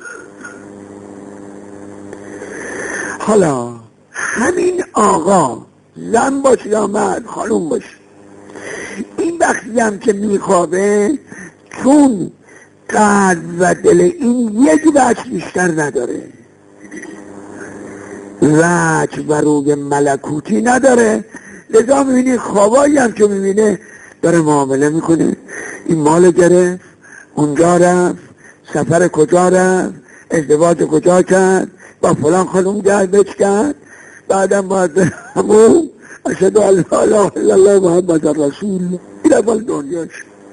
حالا همین آقا زن باشه یا مرد، خانوم باشه، این وقتی هم که میخوابه چون قلب و دل این یک وجه بیشتر نداره، وجه و روی ملکوتی نداره، لذا میبینی خوابایی هم که میبینه داره معامله میکنه، این مال گرفت، اونجا رفت، سفر کجا رفت، ازدواج کجا کرد، با فلان خانوم گردش کرد، بعدم باید همون اشهد ان لا اله الا الله محمد رسول الله. این اول دنیاش.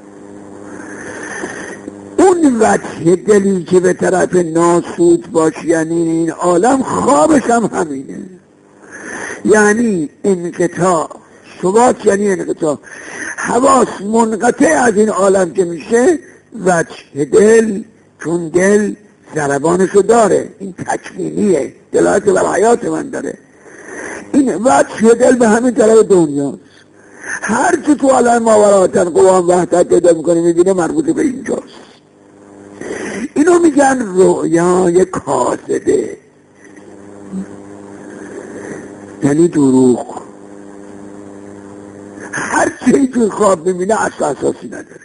اون وجه دلی که به طرف ناسود باشه، یعنی این عالم خوابش هم همینه، یعنی انقطاع. ثبات یعنی انقطاع، حواس منقطع از این عالم که میشه، وجه دل، چون دل ضربانشو داره، این تکوینیه، دلالت بر حیات من داره، این وجه دل به همین طرف دنیاست. هر چی تو عالم ماوراتن قوام وحدت پیدا میکنه میبینه مربوط به اینجاست. اینو میگن رؤیای کاذبه، یعنی دروغ. هر چی تو خواب میبینه اصلا اساسی نداره.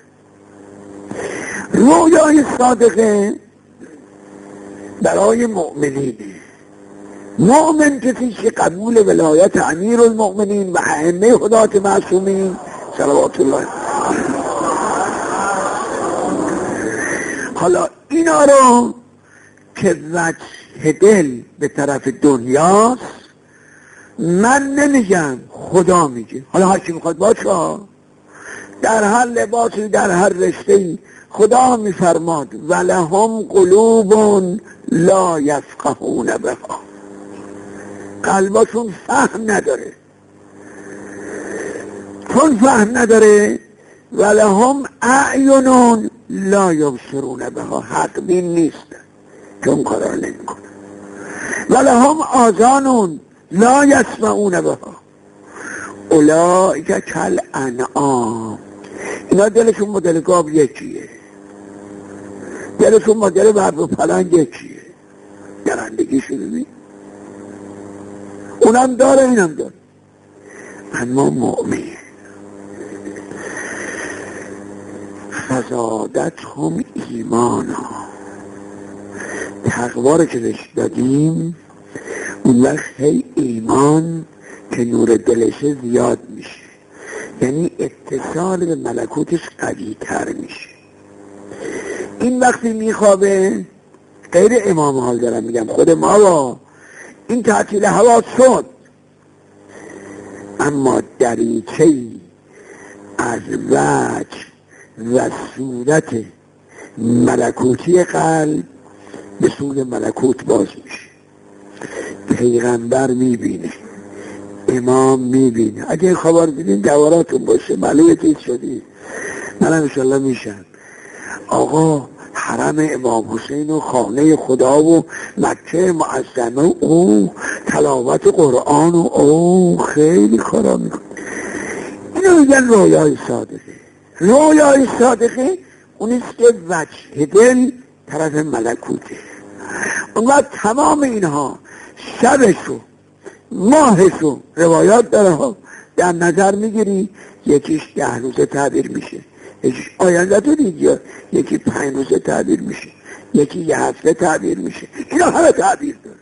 رؤیای صادقه برای مؤمنینه. مؤمن کسی که قبول ولایت امیر المؤمنین و ائمه هدات معصومین صلوات الله. حالا اینا رو که وجه دل به طرف دنیاست، من نمیگم، خدا میگه. حالا هر کی میخواد باشه، در هر لباسی، در هر رشته‌ای خدا میفرماد ولهم قلوب لا یفقهون بها، قلبشون فهم نداره. چون فهم نداره ولهم اعین لا یبصرون بها، حق بین نیست که اون کارا رو نمی کنه. ولهم آذان لا یسمعون بها اولئک کالانعام، اینا دلشون مدل گاو یکیه، دلشون مدل برد و پلنگ یکیه، درندگی شده اونم داره اینم داره. اما مؤمن فزادت هم ایمانا، تقوا رو که بهش دادیم اون وقت هی ایمان که نور دلشه زیاد میشه، یعنی اتصال به ملکوتش قوی تر میشه. این وقتی میخوابه، غیر امام حال دارم میگم، خود ما با این تعطیل حواس شد، اما دریچه‌ای از وجه و صورت ملکوتی قلب به سوی ملکوت باز میشه. پیغمبر میبینه، امام میبینه. اگه خبر دیدین دواراتون باشه، معلومه تیز شدی، منم انشالله میشم. آقا حرم امام حسین و خانه خدا و مکه معظمه او تلاوت قرآن و او خیلی کارا میکنه. اینو میگن رویای صادقه. رویای صادقه اونیست که وجه دل طرف ملکوته. اون وقت تمام اینها شبشو ماهشو روایات داره ها در نظر میگیری، یکیش ده روزه تعبیر میشه، یکیش آینده تو دیگه، یکی پنج روزه تعبیر میشه، یکی یه هفته تعبیر میشه. اینا همه تعبیر داره.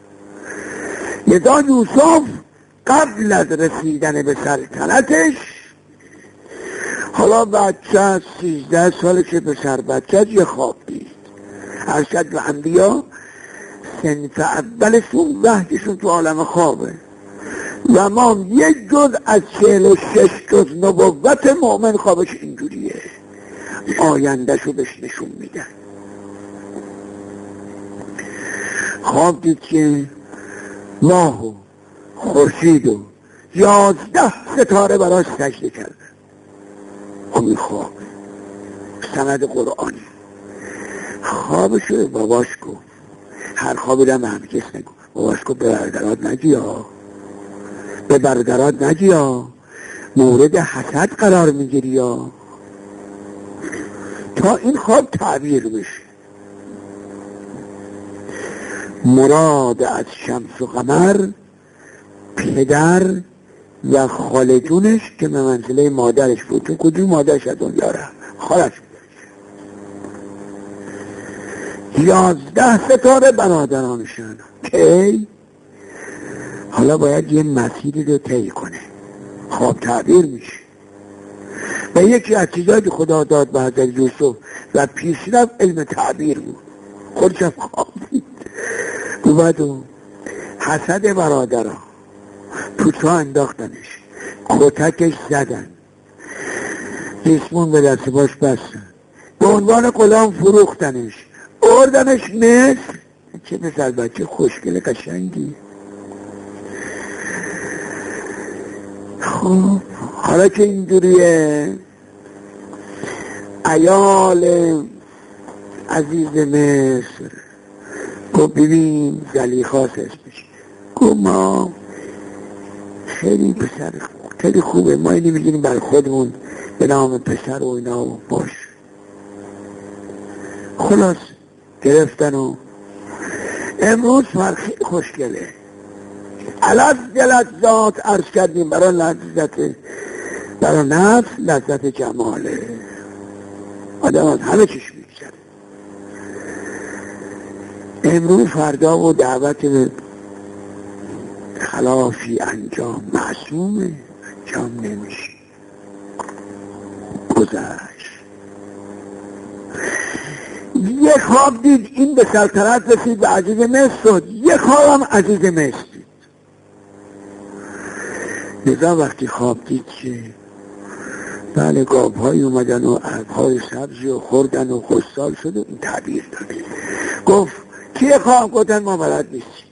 یدا یوسف قبل از رسیدن به سلطنتش، حالا بچه از سیزده ساله که پسر بچه یه خواب دید. ارشد و انبیا صنف اولشون وحیشون تو عالم خوابه و ما یک جز از چهل و شش جز نبوت مؤمن خوابش اینجوریه، آیندهشو بهش نشون میدن. خواب دید که ماه و خورشید و یازده ستاره براش سجده کردن. همین خواب سند قرآنی. خوابشو باباش گفت، هر خوابی رو هم کس نگو، باباش گفت به برادرات نگی ها، به برادرات نگی ها، مورد حسد قرار میگیری ها، تا این خواب تعبیر بشه. مراد از شمس و قمر پدر و خاله جونش که به منزله مادرش بود، چون کدوم مادرش از دنیا رفت، خالش بود. یازده ستاره برادرانشان که حالا باید یه مسیری رو طی کنه، خواب تعبیر میشه. و یکی از چیزایی که خدا داد به حضرت یوسف و پیشرفت علم تعبیر بود. خودش خواب دید بود و حسد برادران تو چاه انداختنش، کتکش زدن، جسمون به دست باش بستن، به عنوان غلام فروختنش، آوردنش مصر. چه پسر بچه خوشگل قشنگی. خب حالا که اینجوریه، عیال عزیز مصر گفت ببین زلیخا اسمش، گفت ما خیلی پسر خیلی خوبه، ما اینی میگیریم بر خودمون به نام پسر و اینا باش. خلاص گرفتن و امروز فرق خیلی خوشگله، علت جلت ذات عرض کردیم برای لذت، برای نفس لذت جماله. آدم از همه چیش میگذره. امروز فردا و دعوت به خلافی انجام معصومه، انجام نمیشه. گذشت یک خواب دید این به سلطنت رسید و عزیز مصر شد، یک خواب هم عزیز مصر دید. لذا وقتی خواب دید که بله گاب های اومدن و عرب های سبزی و خوردن و خستال شد و این تعبیر داد. گفت کیه خواب؟ گفتن ما بلد نیستیم.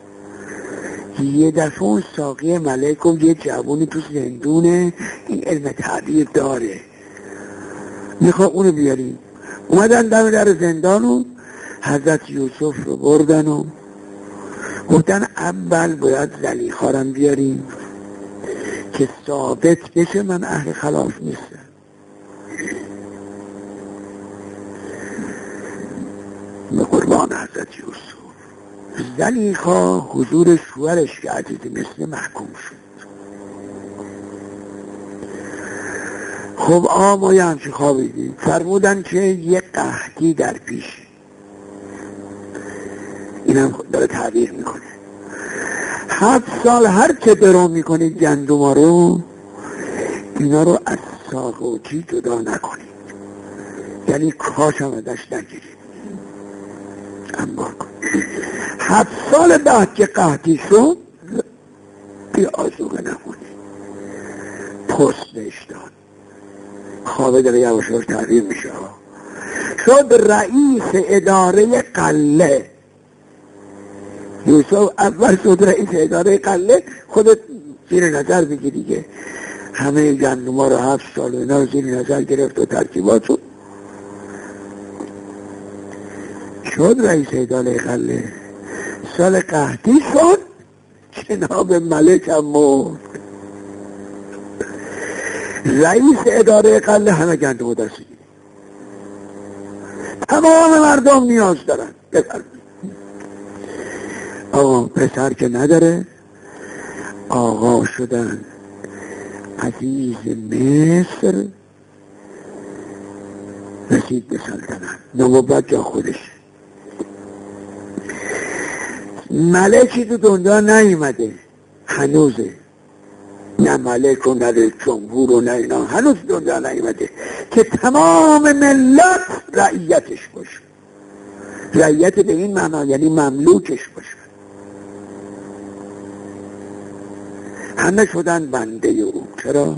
یه دفعه اون ساقی ملک و یه جوونی تو زندونه این علم تعبیر داره، میخواد اونو بیاریم. اومدن دم در زندان و حضرت یوسف رو بردن و گفتن اول باید زلیخارم بیاریم که ثابت بشه من اهل خلاف نیستم. به قربان حضرت یوسف زلیخا حضور شوهرش که عزیز مثل محکوم شد. خب آما یه همچه خوابیدیم، فرمودن که یه قحطی در پیشه. این هم داره تعبیر میکنه هفت سال هر که درو میکنید گندوما رو، اینا رو از ساقوچی جدا نکنید، یعنی کاش هم ازش نگیرید، انبار کنید. هفت سال بعد که قحطی شد بی آزوغه نمونید، پست بهش داد. خوابه داره یواش یواش تعبیر میشه. شد رئیس اداره قله. یوسف اول شد رئیس اداره قله. خودت زیر نظر بگیری که همه گندوما رو هفت سال و اینا رو زیر نظر گرفت و ترکیبات شد. شد رئیس اداره قلعه، سال قحطی شد جناب ملک هم مرد. رئیس اداره قلعه همه گندم دست گیری، تمام مردم نیاز دارن. بفرمایید. آقا پسر که نداره، آقا شدن عزیز مصر، رسید به سلطنت. نبوت جا خودش. ملکی تو دنیا نیومده هنوزه، نه ملک و نه جمهور و نه اینا، هنوز دنیا نیومده که تمام ملت رعیتش باشه. رعیت به این معنا یعنی مملوکش باشه. همه شدن بنده او. چرا؟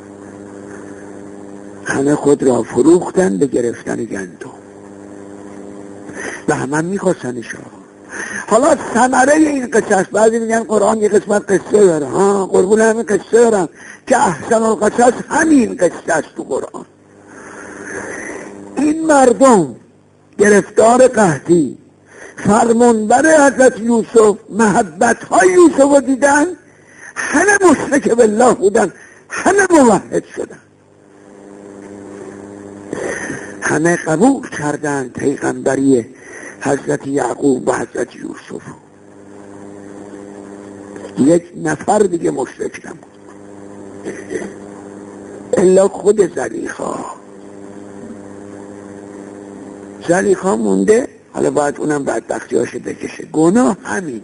همه خود را فروختن به گرفتن گندم و همه میخواستنش. حالا ثمره این قصه است. بعضی میگن قرآن یه قسمت قصه داره. ها، قربون همین قصه دارم که احسن القصص همین قصه است تو قرآن. این مردم گرفتار قحطی، فرمانبر حضرت یوسف، محبت های یوسف رو دیدن، همه مشرک بالله بودن، همه موحد شدن، همه قبول کردن پیغمبری حضرت یعقوب و حضرت یوسف. یک نفر دیگه مشرک نبود الا خود زلیخا. زلیخا مونده. حالا باید اونم بدبختیاشو بکشه. گناه همینه،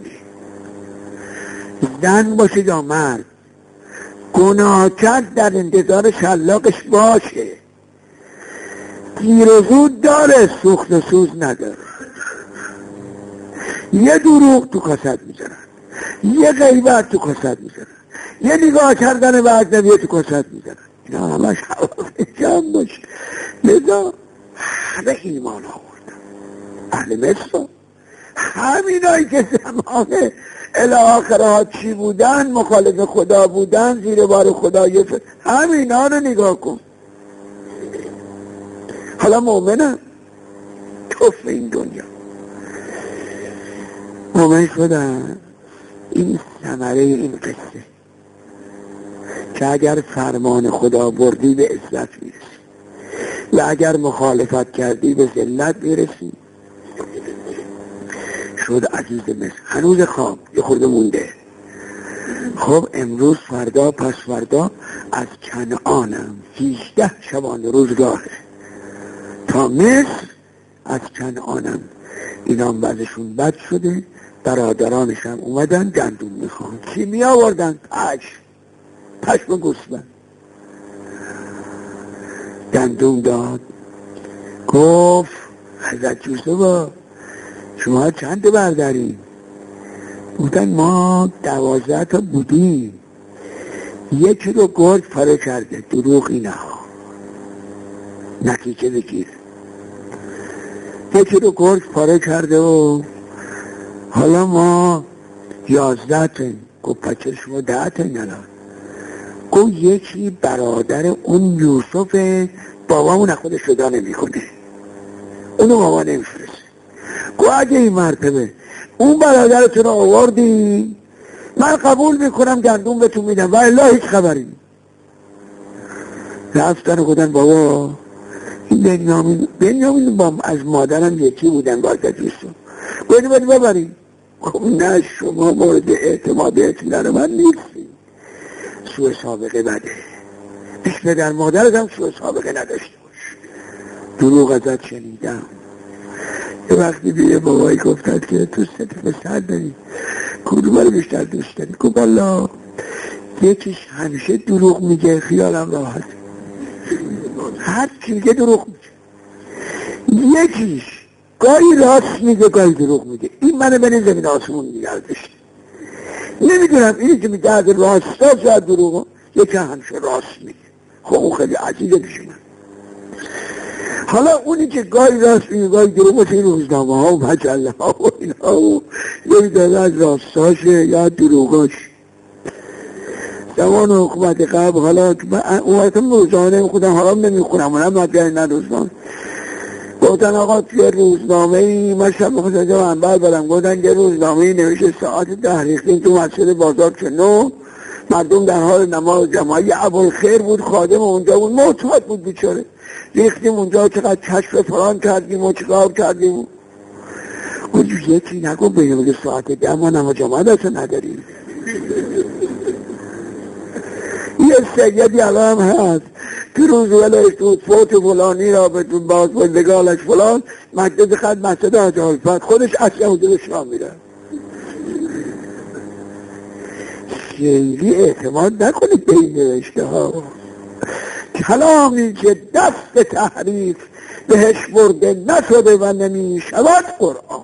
زن باشه یا مرد، گناه کرد در انتظار شلاقش باشه. تیر و زود داره، سوخت و سوز نداره. یه دروغ تو کاسد میذارن، یه غیبت تو کاسد میذارن، یه نگاه کردن به اجنبی تو کاسد میذارن. اینا همش حواس جمع باشه. لذا همه ایمان آوردن. اهل مصر همینایی که زمان الاخرات چی بودن، مخالف خدا بودن، زیر بار خدا، همینا رو نگاه کن. حالا مؤمنم توف این دنیا مؤمن شدن. این ثمره این قصه که اگر فرمان خدا بردی به عزت میرسی و اگر مخالفت کردی به ذلت میرسی. شد عزیز مصر. هنوز خواب یه خورده مونده. خب امروز فردا پس فردا از کنعانم هجده شبانه روزگاهه تا مصر. از کنعانم اینا بعضشون بد شده، برادرانش هم اومدن گندم میخوان. چی می آوردن؟ پشم پشم گوسفند. گندم داد. گفت حضرت یوسف شما چند برداریم؟ بودن ما دوازده تا بودیم. یکی رو گرگ پاره کرده. دروغی نه، نتیجه بگیر. یکی رو گرگ پاره کرده و حالا ما یازده تن. گفت پچه شما ده تن الان. گفت یکی برادر اون یوسف، بابامون خودش جدا نمی کنه، اونو بابا نمیفرسته. گفت اگه این مرتبه اون برادرتون رو آوردی من قبول میکنم گندم بهتون میدم و الا هیچ خبری. رفتن و گفتن بابا این بنیامین بنیامین با از مادرم یکی بودن با حضرت یوسف. گفتن باید ببریم. خب نه، شما مورد اعتماد اطمینان من نیستی. سوء سابقه بده. پیش پدر مادرت هم سوء سابقه نداشته باش. دروغ ازت شنیدم. یه وقتی به یه بابایی گفتند که تو سه پسر داری، کدوم رو بیشتر دوست داری؟ گفت والا یکیش همیشه دروغ میگه خیالم راحت، هر چی میگه دروغ میگه. یکیش گاهی راست میگه گاهی دروغ میگه. این منو بین زمین آسمون میگردشت. نمیدونم اینی که میگه از راستا شاید دروغ، یکی همیشه راست میگه. خب اون خیلی عزیزه پیش من. حالا اونی که گاهی راست میگه گاهی دروغ، مثل این روزنامه ها و مجله ها و اینا و نمیدونه از راستاشه یا دروغاش. زمان حکومت قبل، حالا اون وقت روزانه خودم حرام نمیخونم، اونم مدگه نه روزان گفتن آقا توی روزنامه ای، من شب بخواست اینجا منبر برم، گفتن یه روزنامه ای نوشته ساعت ده ریختیم تو مسجد بازار چنو، مردم در حال نماز جماعی، ابوالخیر بود خادم اونجا بود، معتاد بود بیچاره، ریختیم اونجا چقدر کشف فلان کردیم و چیکار کردیم. اونجا یکی نگو بگه ساعت ده ما نماز جماعت اصلا نداریم. یه سیدی الان هست که روزولش بود فوت فلانی را به باز بردگالش فلان مجلس خد مسجد حاج الفت، خودش اصلا حضور شام میره. خیلی اعتماد نکنید به این نوشته ها. کلامی که دست تحریف بهش برده نشده و نمی شود قرآن.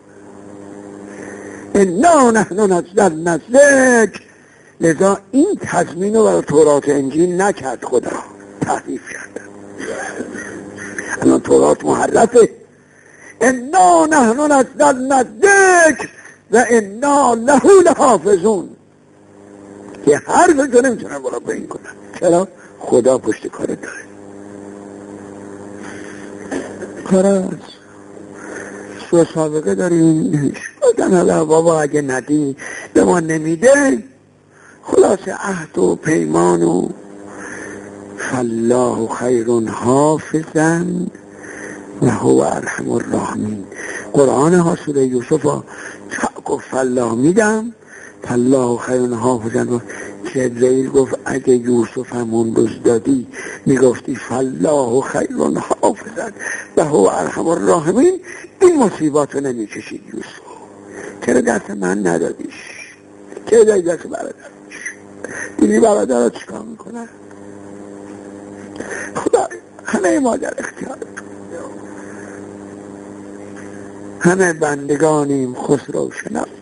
انا نحن نزلنا الذکر. لذا این تضمین رو برای تورات انجیل نکرد، خدا تحریف کرد. الان تورات محرفه. انا نحن نزلنا الذکر و انا له لحافظون. که حرف تو نمیتونن بالا پایین کنن. چرا؟ خدا پشت کار داره. کار است. سو سابقه داریم. گفتن حالا بابا اگه ندی به ما نمیده، خلاصه عهد و پیمان و فالله خیر حافظا و هو ارحم الراحمین. قرآن ها سوره یوسف ها گفت فالله میدم، فالله خیر حافظا. جبرئیل گفت اگه یوسف همون روز دادی میگفتی فالله خیر حافظا و هو ارحم الراحمین، این مصیبات رو نمیکشید یوسف. چرا دست من ندادیش؟ چرا داری دست برادرش؟ دیدی برادر رو چیکار میکنن؟ خدا همه ما در اختیار، همه بندگانیم خسرو شناس.